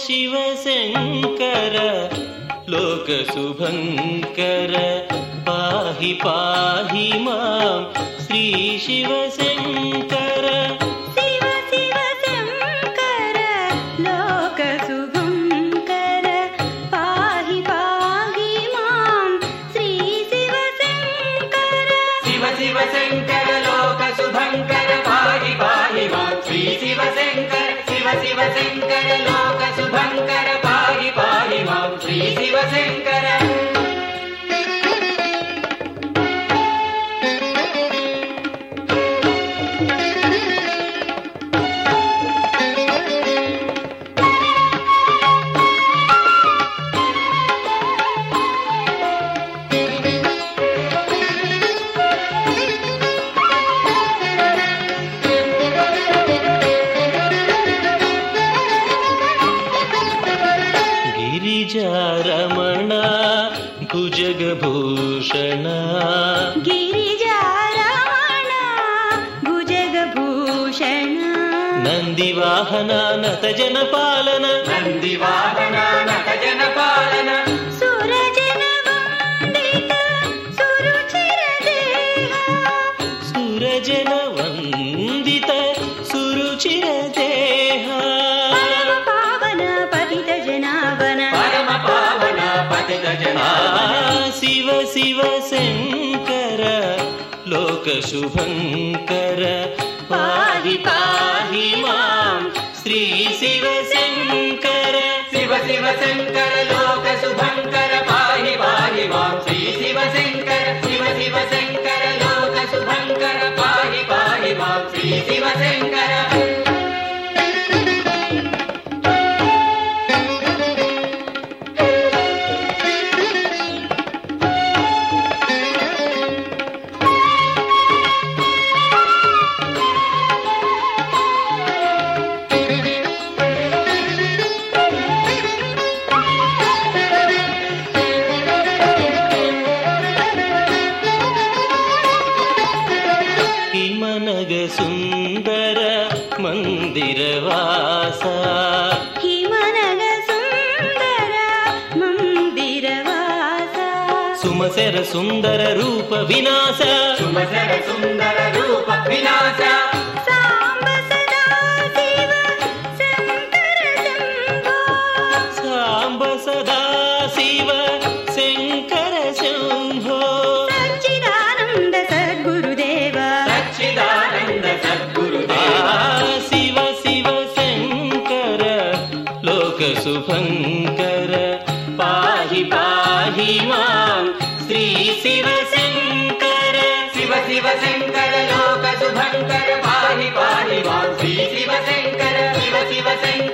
शिवशङ्कर लोकशुभङ्कर पाहि पाहि मां श्री शिवशङ्कर शिव शिवशङ्कर लोकशुभङ्कर पाहि पाहि मां श्री शिवशङ्कर शिव शिवशङ्कर लोकशुभङ्कर पाहि पाहि मां श्री शिवशङ्कर शिव शिवशङ्कर लोकशुभङ्कर पाहि पाहि मां श्री शिवशङ्कर गिरिजारमण भुजगभूषण गिरिजारमण भुजगभूषण नन्दिवाहन नतजनपालन नन्दिवाहन नतजनपालन सुरजनवन्दित सुरुचिरदेह सुरजनवन्दित सुरुचिरदेह परम पावन पतित जनावन परम पावन पतित जनावन शिव शिव शङ्कर लोकशुभङ्कर पाहि पाहि मां श्री शिवशङ्कर शिव शिवशङ्कर लोकशुभङ्कर पाहि पाहि मां श्री शिवशङ्कर शिव शिवशङ्कर लोकशुभङ्कर पाहि पाहि मां श्री शिवशङ्कर हिमनग सुन्दर मन्दिरवास हिमनग सुन्दर मन्दिरवास सुमसर सुन्दर रूप विनाश सुमसर सुन्दर रूप विनाश साम्ब सदा शिव शङ्कर शम्भो साम्ब सदा शिव शङ्कर शम्भो सच्चिदानन्द सद्गुरुदेव सच्चिदानन्द सद्गुरुदेव शिव शिव शङ्कर लोकशुभङ्कर पाहि पाहि मां श्री शिवशङ्कर शिव शिवशङ्कर लोकशुभङ्कर पाहि पाहि मां श्री शिवशङ्कर शिव शिवशङ्कर